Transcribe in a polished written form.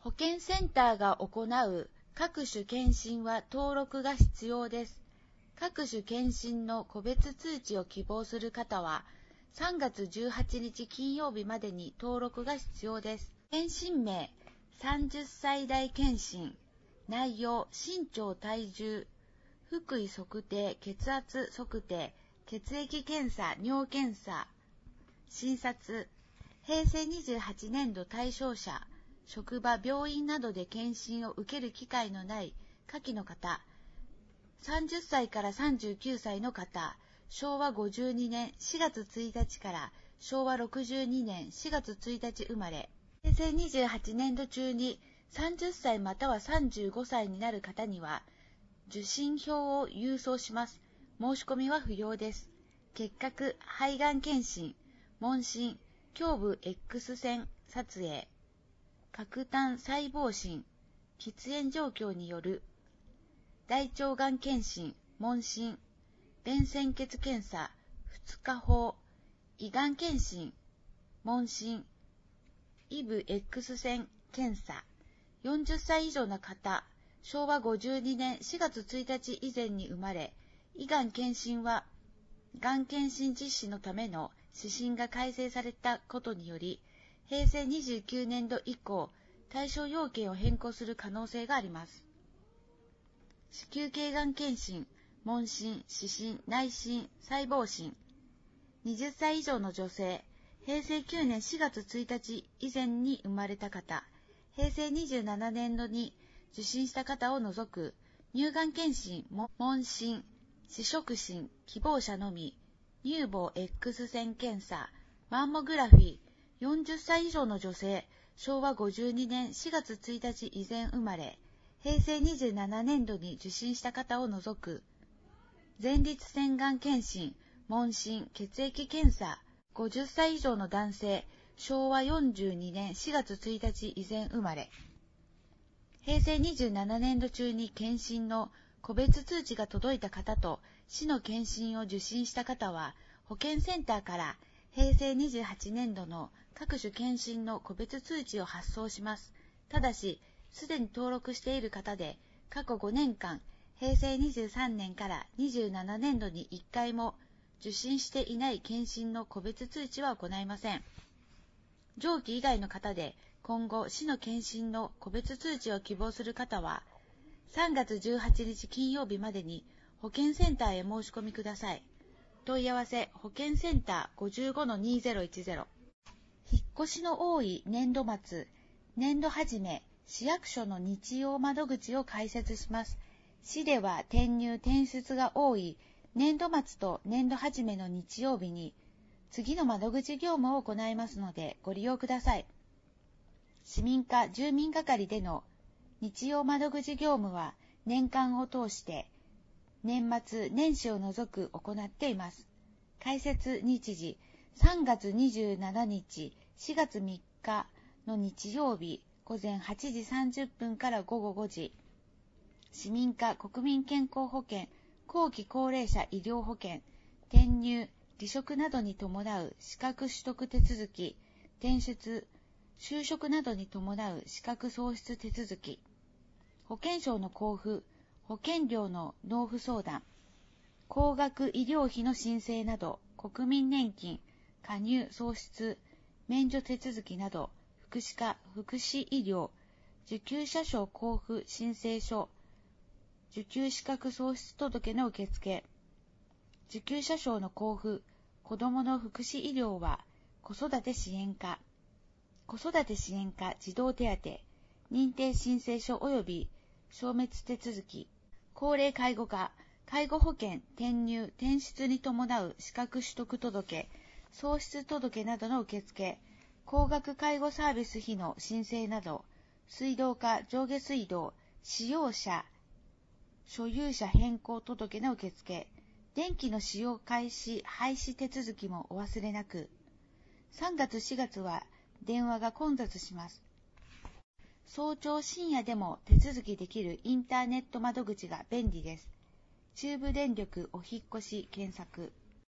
保健センターが行う各種検診は登録が必要です。各種検診の個別通知を希望する方は、3月18日金曜日までに登録が必要です。検診名、30歳代検診。内容、身長体重、腹囲測定、血圧測定、血液検査、尿検査。診察、平成28年度対象者、職場、病院などで検診を受ける機会のない下記の方、30歳から39歳の方、昭和52年4月1日から昭和62年4月1日生まれ、平成28年度中に30歳または35歳になる方には、受診票を郵送します。申し込みは不要です。結核、肺がん検診、問診、胸部 X 線撮影、核炭細胞診、喫煙状況による、大腸がん検診、問診、便潜血検査、2日法、胃がん検診、問診、イブ X 線検査、40歳以上の方、昭和52年4月1日以前に生まれ、胃がん検診は、がん検診実施のための指針が改正されたことにより、平成29年度以降、対象要件を変更する可能性があります。子宮頸がん検診、問診、指針、内診、細胞診。20歳以上の女性、平成9年4月1日以前に生まれた方、平成27年度に受診した方を除く、乳がん検診、問診、試食診、希望者のみ、乳房 X 線検査、マンモグラフィー、40歳以上の女性、昭和52年4月1日以前生まれ、平成27年度に受診した方を除く、前立腺がん検診、問診、血液検査、50歳以上の男性、昭和42年4月1日以前生まれ、平成27年度中に検診の個別通知が届いた方と、市の検診を受診した方は、保健センターから平成28年度の各種検診の個別通知を発送します。ただし、すでに登録している方で、過去5年間、平成23年から27年度に1回も受診していない検診の個別通知は行いません。上記以外の方で、今後、市の検診の個別通知を希望する方は、3月18日金曜日までに保健センターへ申し込みください。問い合わせ、保健センター 55-2010。引っ越しの多い年度末、年度始め、市役所の日曜窓口を開設します。市では転入・転出が多い年度末と年度始めの日曜日に、次の窓口業務を行いますのでご利用ください。市民課住民係での日曜窓口業務は年間を通して年末年始を除く行っています。開設日時3月27日、4月3日の日曜日午前8時30分から午後5時。市民課国民健康保険、後期高齢者医療保険、転入、離職などに伴う資格取得手続き、転出、就職などに伴う資格喪失手続き、保険証の交付、保険料の納付相談、高額医療費の申請など、国民年金、加入喪失、免除手続きなど、福祉課、福祉医療、受給者証交付申請書、受給資格喪失届の受付、受給者証の交付、子どもの福祉医療は子育て支援課、子育て支援課児童手当、認定申請書及び消滅手続き、高齢介護課、介護保険転入・転出に伴う資格取得届、喪失届などの受付、高額介護サービス費の申請など、水道課上下水道、使用者、所有者変更届の受付、電気の使用開始・廃止手続きもお忘れなく。3月4月は電話が混雑します。早朝深夜でも手続きできるインターネット窓口が便利です。中部電力お引っ越し検索。